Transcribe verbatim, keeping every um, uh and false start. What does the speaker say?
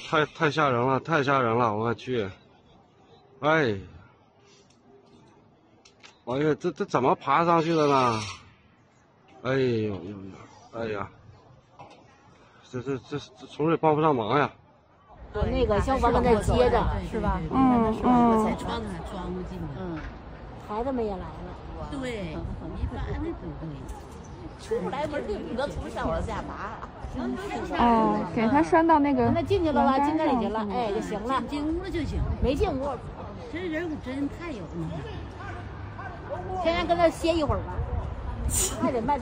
太太吓人了，太吓人了！我去，哎，哎呀，这这怎么爬上去的呢？哎呦呦呦，哎呀，这这这这从这帮不上忙呀！ 那个消防跟那接着是吧？ 嗯嗯。 才撞他撞过去的。 嗯，孩子们也来了。 对，一般的不会。 出不来门就只能从上往下爬。 哦，给他拴到那个。 那进去了吧？进那里去了，哎就行了。 进屋了就行。 没进屋。 这人可真太有呢。 天天跟他歇一会儿吧，还得卖。